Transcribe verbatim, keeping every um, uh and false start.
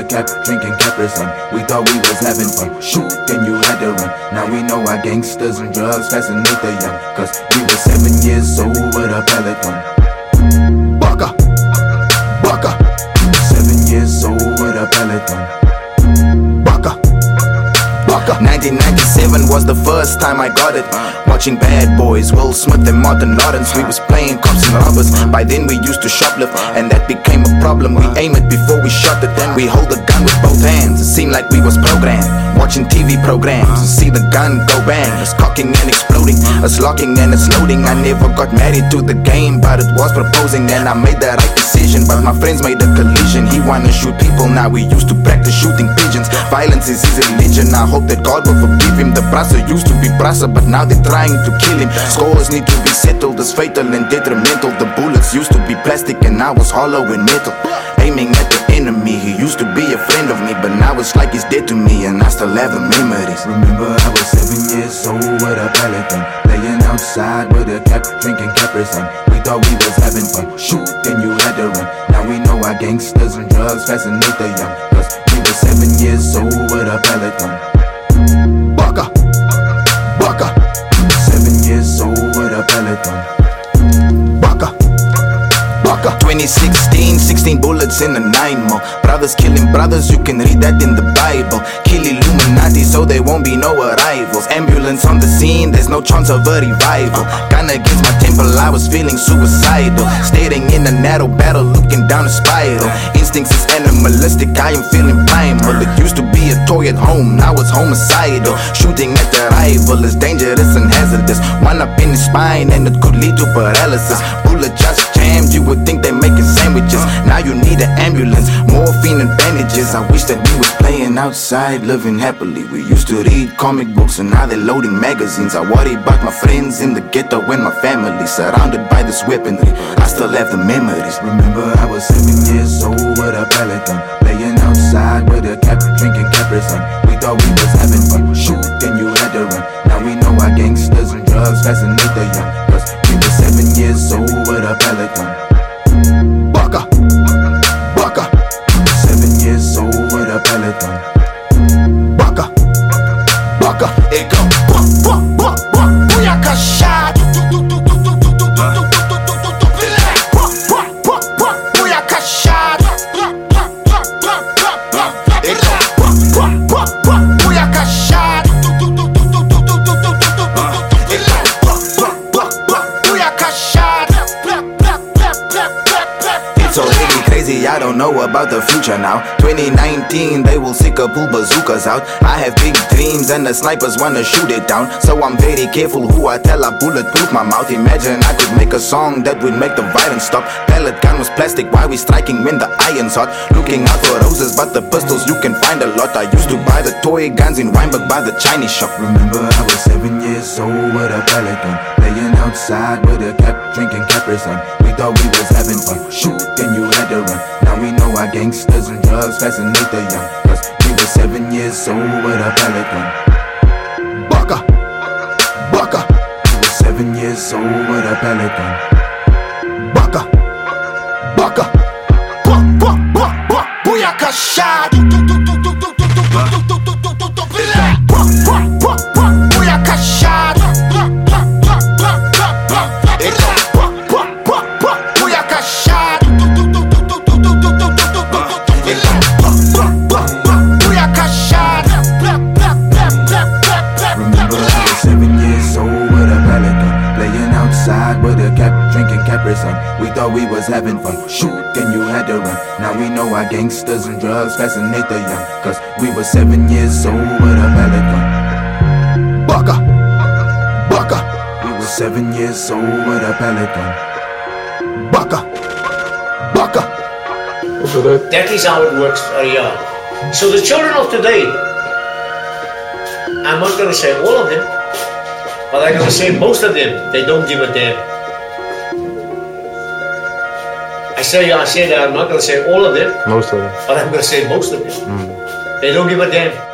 cap, drinking Capri Sun. We thought we was having fun, shoot, then you had to run. Now we know our gangsters and drugs fascinate the young, cause we were seven years old with a Peloton. Baka, baka, seven years old with a Peloton. Baka, baka. nineteen ninety-seven was the first time I got it. Watching Bad Boys, Will Smith and Martin Lawrence. We was playing cops and robbers. By then we used to shoplift, and that became a problem. We aim it before we shot it, then we hold the gun with both hands. It seemed like we was programmed, watching T V programs and see the gun go bang. It's cocking and exploding, it's locking and it's loading. I never got married to the game, but it was proposing, and I made the right decision. But my friends made a collision. He wanna shoot people, now we used to practice shooting pigeons. Violence is his religion. I hope that God will forgive him. The brasa used to be brasa, but now they're trying to kill him. Scores need to be settled, it's fatal and detrimental. The bullets used to be plastic and I was hollow and metal. Aiming at the enemy, he used to be a friend of me, but now it's like he's dead to me, and I still have the memories. Remember I was seven years old with a Peloton, laying outside with a cap, drinking Capri Sun. We thought we was having fun, shoot, then you had to run. Now we know our gangsters and drugs fascinate the young, cause we were seven years old with a Peloton. Baka, baka, seven years old with a Peloton. Baka, baka. twenty sixteen, sixteen bullets in a nine more. Brothers killing brothers, you can read that in the Bible. Kill Illuminati so there won't be no arrivals. Ambulance on the scene, there's no chance of a revival. Gun against my temple, I was feeling suicidal. Staring in a narrow battle, looking down a spiral. Instincts is animalistic, I am feeling primal. It used to be a toy at home, now it's homicidal. Shooting at the rival is dangerous and hazardous. One up in the spine and it could lead to paralysis. Bullet just jammed, you would think they're making sandwiches. Now you need an ambulance, morphine and bandages. I wish that we was playing outside, living happily. We used to read comic books and now they're loading magazines. I worry about my friends in the ghetto and my family, surrounded by this weaponry. I still have the memories. Remember I was seven years old with a Peloton, laying outside with a cap, drinking Capri Sun. We thought we was having fun, shoot, then you had to run. Now we know our gangsters and drugs fascinate the young, cause we were seven years old with a Peloton. Baka, baka, seven years old with a Peloton. Baka, baka, it go, wah, wah, wah, wah, booyaka shot. I don't know about the future now. Twenty nineteen, they will sick up pull bazookas out. I have big dreams and the snipers wanna shoot it down, so I'm very careful who I tell I bulletproof my mouth. Imagine I could make a song that would make the violence stop. Pellet gun was plastic, why we striking when the iron's hot? Looking out for roses, but the pistols you can find a lot. I used to buy the toy guns in Weinberg by the Chinese shop. Remember I was seven years old with a Peloton, laying outside with a cap, drinking Capri Sun. We thought we was having fun, shoot, then you had to run. Now we know our gangsters and drugs fascinate the young, cause we were seven years old with a Peloton. Baka, baka, we were seven years old with a Peloton. Baka, baka, wah, wah, wah, wah, booyaka shot. Wah, wah, wah, wah, booyaka shot. With a cap, drinking Capri Sun. We thought we was having fun, shoot, then you had to run. Now we know our gangsters and drugs fascinate the young, cause we were seven years old with a Peloton. Baka, baka, we were seven years old with a Peloton. Baka, baka. That is how it works, Arya. So the children of today, I'm not going to say all of them, but I'm going to say most of them, they don't give a damn. I say, I say that I'm not going to say all of them, most of them, but I'm going to say most of them. Mm. They don't give a damn.